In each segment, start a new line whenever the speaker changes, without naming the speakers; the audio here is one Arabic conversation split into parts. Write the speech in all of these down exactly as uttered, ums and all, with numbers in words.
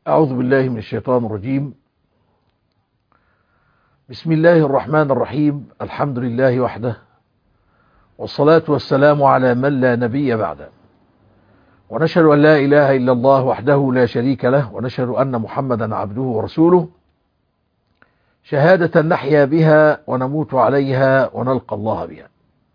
أعوذ بالله من الشيطان الرجيم. بسم الله الرحمن الرحيم. الحمد لله وحده، والصلاة والسلام على من لا نبي بعده، ونشهد أن لا إله إلا الله وحده لا شريك له، ونشهد أن محمدا عبده ورسوله، شهادة نحيا بها ونموت عليها ونلقى الله بها.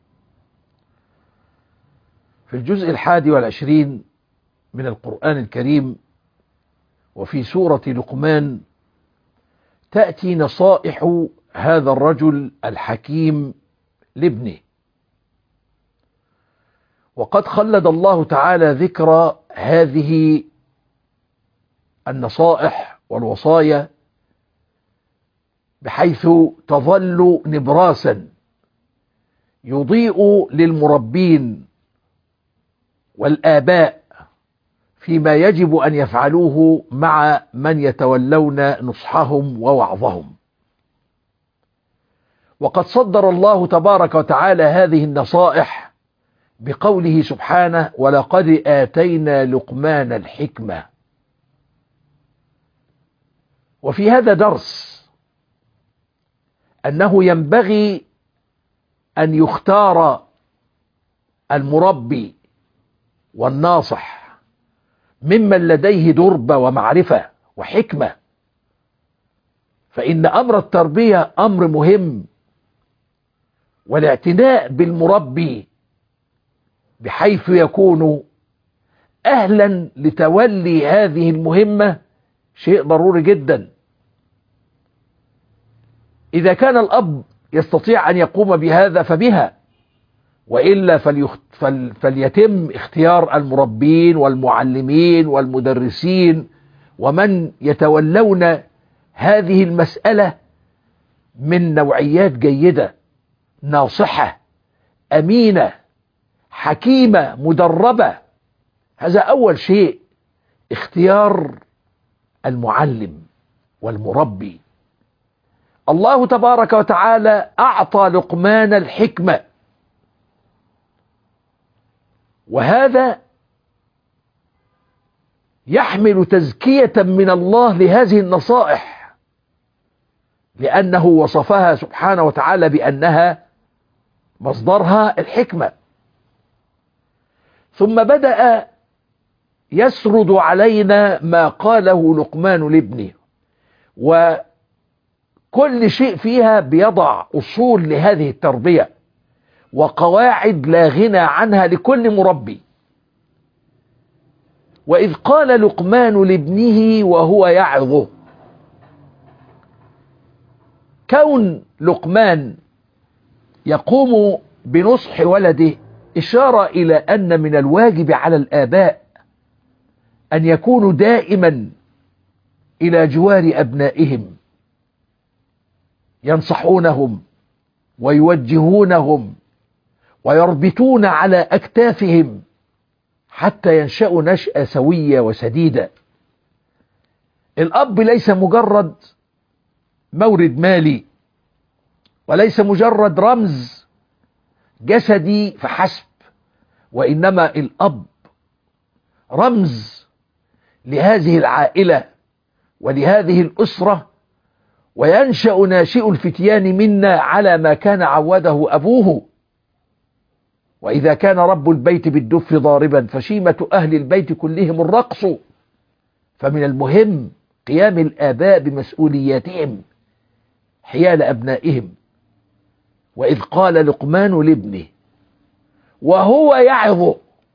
في الجزء الحادي والعشرين من القرآن الكريم وفي سورة لقمان تأتي نصائح هذا الرجل الحكيم لابنه، وقد خلد الله تعالى ذكر هذه النصائح والوصايا بحيث تظل نبراسا يضيء للمربين والآباء فيما يجب أن يفعلوه مع من يتولون نصحهم ووعظهم. وقد صدر الله تبارك وتعالى هذه النصائح بقوله سبحانه: ولقد آتينا لقمان الحكمة. وفي هذا درس أنه ينبغي أن يختار المربي والناصح ممن لديه دربة ومعرفة وحكمة، فإن أمر التربية أمر مهم، والاعتناء بالمربي بحيث يكون أهلا لتولي هذه المهمة شيء ضروري جدا. إذا كان الأب يستطيع أن يقوم بهذا فبها، وإلا فليخت... فل... فليتم اختيار المربين والمعلمين والمدرسين ومن يتولون هذه المسألة من نوعيات جيدة، ناصحة، أمينة، حكيمة، مدربة. هذا أول شيء، اختيار المعلم والمربي. الله تبارك وتعالى أعطى لقمان الحكمة، وهذا يحمل تزكية من الله لهذه النصائح، لأنه وصفها سبحانه وتعالى بأنها مصدرها الحكمة. ثم بدأ يسرد علينا ما قاله لقمان لابنه، وكل شيء فيها بيضع أصول لهذه التربية وقواعد لا غنى عنها لكل مربي. وإذ قال لقمان لابنه وهو يعظه، كون لقمان يقوم بنصح ولده إشارة إلى أن من الواجب على الآباء أن يكونوا دائما إلى جوار أبنائهم، ينصحونهم ويوجهونهم ويربطون على أكتافهم حتى ينشأوا نشأة سوية وسديدة. الأب ليس مجرد مورد مالي، وليس مجرد رمز جسدي فحسب، وإنما الأب رمز لهذه العائلة ولهذه الأسرة، وينشأ ناشئ الفتيان منا على ما كان عوده أبوه. وإذا كان رب البيت بالدف ضاربا فشيمة أهل البيت كلهم الرقص. فمن المهم قيام الآباء بمسؤولياتهم حيال أبنائهم. وإذ قال لقمان لابنه وهو يعظه،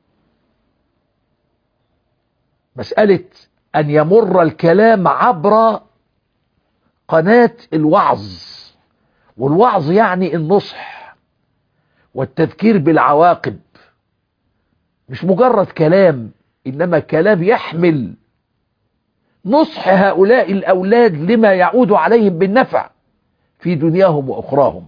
مسألة أن يمر الكلام عبر قناة الوعظ، والوعظ يعني النصح والتذكير بالعواقب، مش مجرد كلام، إنما كلام يحمل نصح هؤلاء الأولاد لما يعود عليهم بالنفع في دنياهم وأخراهم.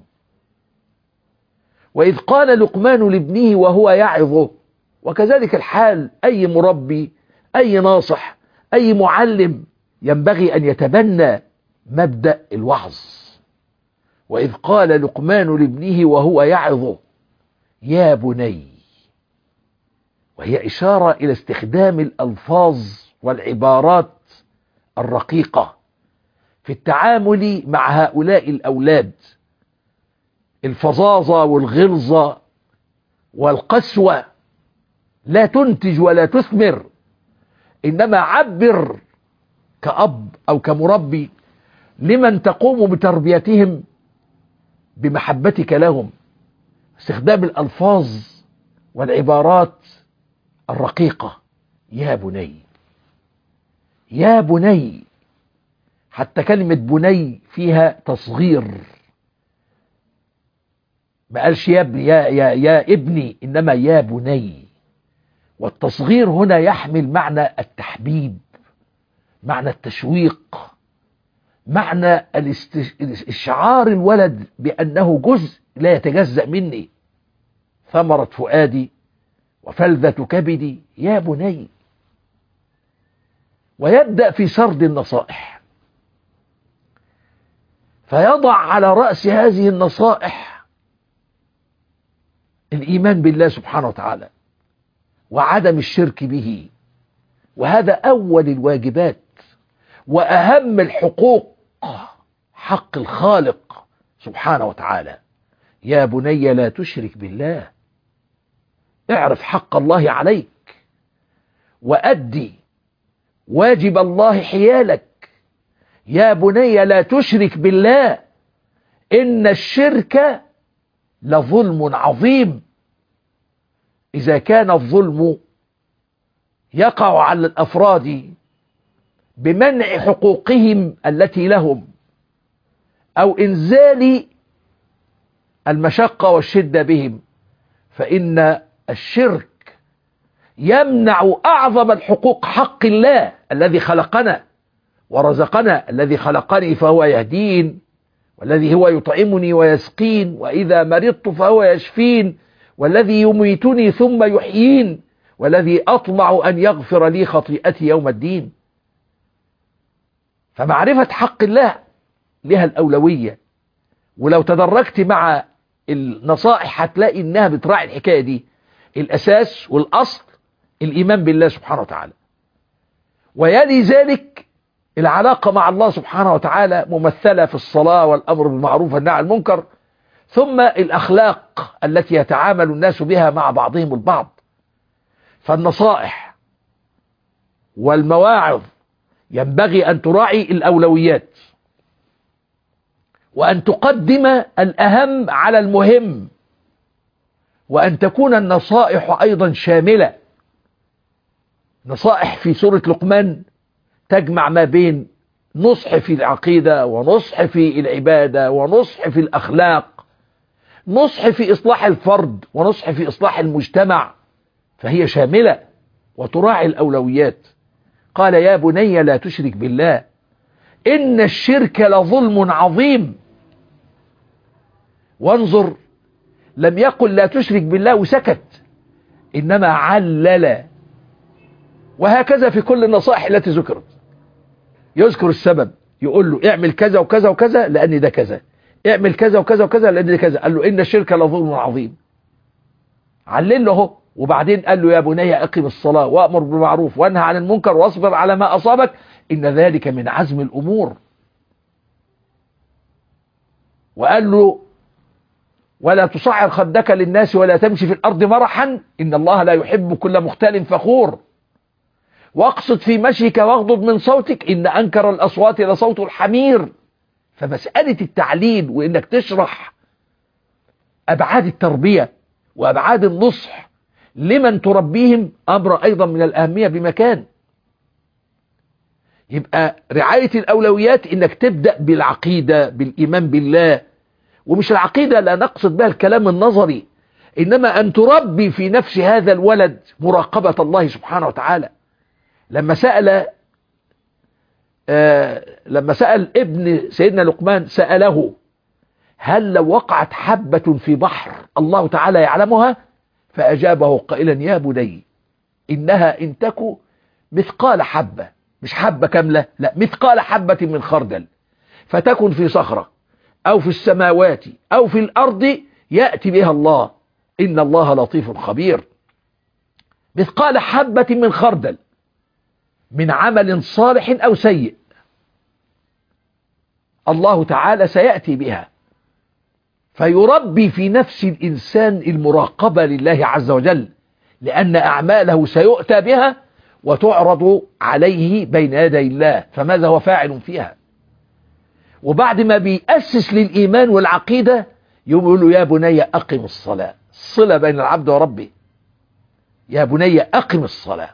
وإذ قال لقمان لابنه وهو يعظه، وكذلك الحال أي مربي، أي ناصح، أي معلم ينبغي أن يتبنى مبدأ الوعظ. وإذ قال لقمان لابنه وهو يعظه يا بني، وهي إشارة إلى استخدام الألفاظ والعبارات الرقيقة في التعامل مع هؤلاء الأولاد. الفظاظة والغلظة والقسوة لا تنتج ولا تثمر، إنما عبر كأب أو كمربي لمن تقوم بتربيتهم بمحبتك لهم، استخدام الألفاظ والعبارات الرقيقة. يا بني، يا بني، حتى كلمة بني فيها تصغير، ما قالش يا ابني يا, يا, يا ابني، إنما يا بني. والتصغير هنا يحمل معنى التحبيب، معنى التشويق، معنى الاشعار الولد بأنه جزء لا يتجزأ مني، ثمرة فؤادي وفلذة كبدي يا بني. ويبدأ في سرد النصائح، فيضع على رأس هذه النصائح الإيمان بالله سبحانه وتعالى وعدم الشرك به، وهذا أول الواجبات وأهم الحقوق، حق الخالق سبحانه وتعالى. يا بني لا تشرك بالله، اعرف حق الله عليك وأدي واجب الله حيالك. يا بني لا تشرك بالله، إن الشرك لظلم عظيم. إذا كان الظلم يقع على الأفراد بمنع حقوقهم التي لهم أو إنزال المشقة والشدة بهم، فإن الشرك يمنع أعظم الحقوق، حق الله الذي خلقنا ورزقنا، الذي خلقني فهو يهدين، والذي هو يطعمني ويسقين، وإذا مرضت فهو يشفين، والذي يميتني ثم يحيين، والذي أطمع أن يغفر لي خطيئتي يوم الدين. فمعرفة حق الله لها الأولوية. ولو تدرجت مع النصائح هتلاقي إنها بتراعي الحكاية دي. الأساس والأصل الإيمان بالله سبحانه وتعالى، ويلي ذلك العلاقة مع الله سبحانه وتعالى ممثلة في الصلاة والأمر بالمعروف والنهي عن المنكر، ثم الأخلاق التي يتعامل الناس بها مع بعضهم البعض. فالنصائح والمواعظ ينبغي أن تراعي الأولويات، وأن تقدم الأهم على المهم، وأن تكون النصائح أيضا شاملة. نصائح في سورة لقمان تجمع ما بين نصح في العقيدة، ونصح في العبادة، ونصح في الأخلاق، نصح في إصلاح الفرد، ونصح في إصلاح المجتمع، فهي شاملة وتراعي الأولويات. قال يا بني لا تشرك بالله إن الشرك لظلم عظيم. وانظر، لم يقل لا تشرك بالله وسكت، إنما علل. وهكذا في كل النصائح التي ذكرت، يذكر السبب، يقول له اعمل كذا وكذا وكذا لأن ده كذا، اعمل كذا وكذا وكذا لأن ده كذا. قال له إن الشرك لظلم عظيم، علل له. وبعدين قال له يا بني أقم الصلاة وأمر بالمعروف وانهى عن المنكر واصبر على ما أصابك إن ذلك من عزم الأمور. وقال له ولا تصعر خدك للناس ولا تمشي في الأرض مرحا إن الله لا يحب كل مختال فخور، واقصد في مشيك واغضض من صوتك إن أنكر الأصوات لصوت الحمير. فمسألة التعليل وإنك تشرح أبعاد التربية وأبعاد النصح لمن تربيهم أمر أيضا من الأهمية بمكان. يبقى رعاية الأولويات إنك تبدأ بالعقيدة، بالإيمان بالله. ومش العقيدة لا نقصد بها الكلام النظري، إنما أن تربي في نفس هذا الولد مراقبة الله سبحانه وتعالى. لما سأل آه لما سأل ابن سيدنا لقمان سأله هل لو وقعت حبة في بحر الله تعالى يعلمها؟ فأجابه قائلا يا بني إنها إن تك مثقال حبة، مش حبة كاملة، لا مثقال حبة من خردل، فتكن في صخرة أو في السماوات أو في الأرض يأتي بها الله إن الله لطيف خبير. مثقال حبة من خردل من عمل صالح أو سيء الله تعالى سيأتي بها، فيربي في نفس الإنسان المراقبة لله عز وجل، لأن أعماله سيؤتى بها وتعرض عليه بين يدي الله، فماذا هو فاعل فيها؟ وبعد ما بيأسس للإيمان والعقيدة يقول له: يا بني أقم الصلاة. الصلة بين العبد وربه. يا بني أقم الصلاة.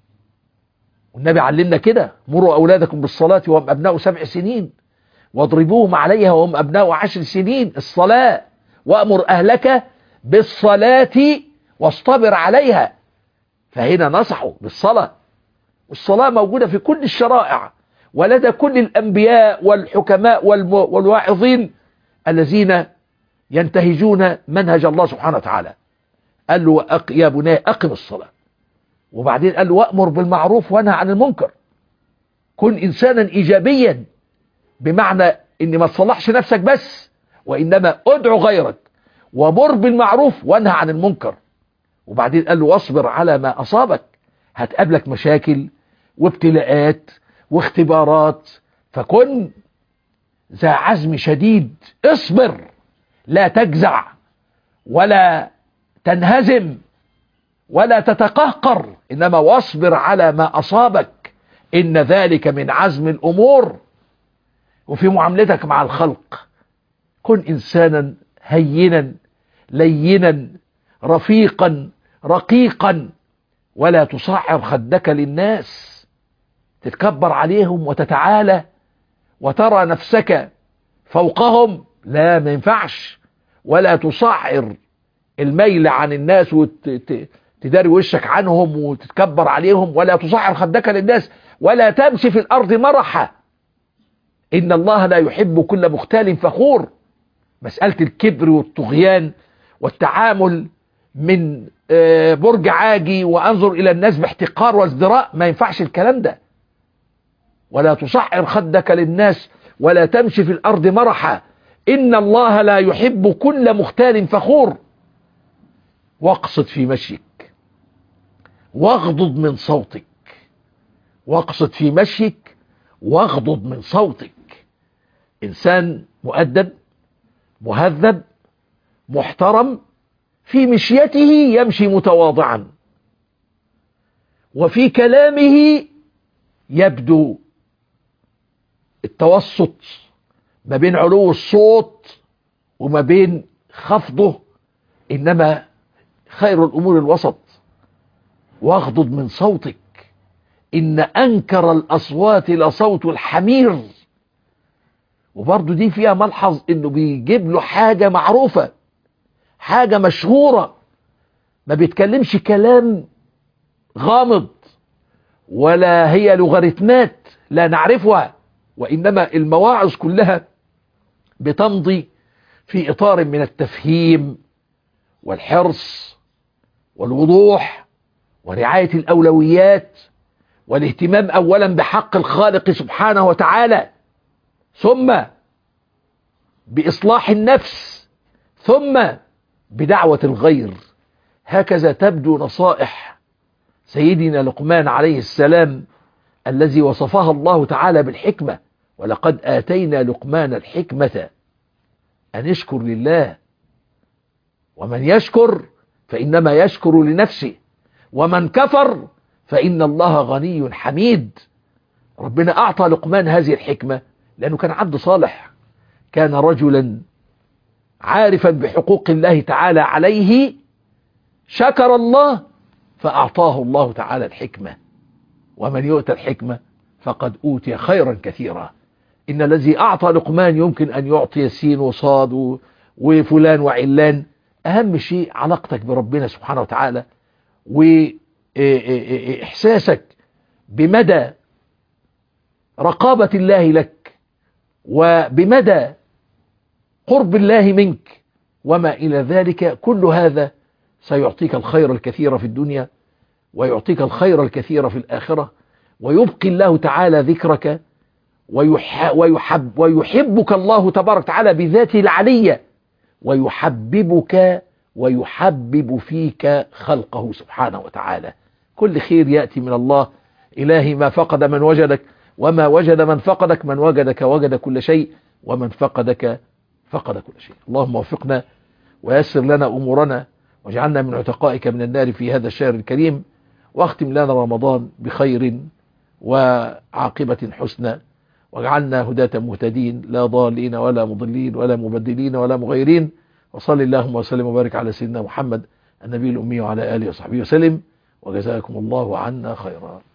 والنبي علمنا كده: مروا أولادكم بالصلاة وهم أبناء سبع سنين واضربوهم عليها وهم أبناء عشر سنين. الصلاة. وأمر أهلك بالصلاة واصطبر عليها. فهنا نصحوا بالصلاة، والصلاة موجودة في كل الشرائع ولدى كل الأنبياء والحكماء والواعظين الذين ينتهجون منهج الله سبحانه وتعالى. قال له: يا بني أقم الصلاة. وبعدين قال له: وأمر بالمعروف وانهى عن المنكر. كن إنسانا إيجابيا، بمعنى إن ما تصلحش نفسك بس، وإنما ادعو غيرك ومر بالمعروف وانهى عن المنكر. وبعدين قال له: واصبر على ما أصابك. هتقابلك مشاكل وابتلاءات واختبارات، فكن ذا عزم شديد. اصبر، لا تجزع ولا تنهزم ولا تتقهقر، إنما واصبر على ما أصابك، إن ذلك من عزم الأمور. وفي معاملتك مع الخلق كن إنسانا هينا لينا رفيقا رقيقا، ولا تصعر خدك للناس تتكبر عليهم وتتعالى وترى نفسك فوقهم. لا، ما ينفعش. ولا تصعر الميل عن الناس وتداري وشك عنهم وتتكبر عليهم، ولا تصعر خدك للناس، ولا تمشي في الأرض مرحا، إن الله لا يحب كل مختال فخور. مسألة الكبر والطغيان والتعامل من برج عاجي وأنظر إلى الناس باحتقار وازدراء، ما ينفعش الكلام ده. ولا تصعر خدك للناس ولا تمشي في الأرض مرحا، إن الله لا يحب كل مختال فخور. واقصد في مشيك واغضض من صوتك. واقصد في مشيك واغضض من صوتك. إنسان مؤدب مهذب محترم، في مشيته يمشي متواضعا، وفي كلامه يبدو التوسط ما بين علو الصوت وما بين خفضه، إنما خير الأمور الوسط. واغضض من صوتك، إن أنكر الأصوات لصوت الحمير. وبرضو دي فيها ملحظ إنه بيجيب له حاجة معروفة، حاجة مشهورة، ما بيتكلمش كلام غامض ولا هي لوغاريتمات لا نعرفها، وإنما المواعظ كلها بتمضي في إطار من التفهيم والحرص والوضوح ورعاية الأولويات والاهتمام أولا بحق الخالق سبحانه وتعالى، ثم بإصلاح النفس، ثم بدعوة الغير. هكذا تبدو نصائح سيدنا لقمان عليه السلام الذي وصفها الله تعالى بالحكمة: ولقد آتينا لقمان الحكمة أن يشكر لله، ومن يشكر فإنما يشكر لنفسه، ومن كفر فإن الله غني حميد. ربنا أعطى لقمان هذه الحكمة لأنه كان عبد صالح، كان رجلا عارفا بحقوق الله تعالى عليه، شكر الله فأعطاه الله تعالى الحكمة. ومن يؤتى الحكمة فقد أوتي خيرا كثيرا. إن الذي أعطى لقمان يمكن أن يعطي سين وصاد وفلان وعلان. أهم شيء علاقتك بربنا سبحانه وتعالى، وإحساسك بمدى رقابة الله لك وبمدى قرب الله منك وما إلى ذلك. كل هذا سيعطيك الخير الكثير في الدنيا ويعطيك الخير الكثير في الآخرة، ويبقي الله تعالى ذكرك ويحب ويحبك الله تبارك وتعالى بذاته العلية، ويحببك ويحبب فيك خلقه سبحانه وتعالى. كل خير يأتي من الله. إلهي ما فقد من وجدك وما وجد من فقدك، من وجدك وجد كل شيء. ومن فقدك فقد كل شيء. اللهم وفقنا ويسر لنا أمورنا واجعلنا من عتقائك من النار في هذا الشهر الكريم، واختم لنا رمضان بخير وعاقبة حسنى، واجعلنا هداة مهتدين لا ضالين ولا مضلين ولا مبدلين ولا مغيرين. وصل اللهم وسلم وبارك على سيدنا محمد النبي الأمي وعلى آله وصحبه وسلم، وجزاكم الله عنا خيرا.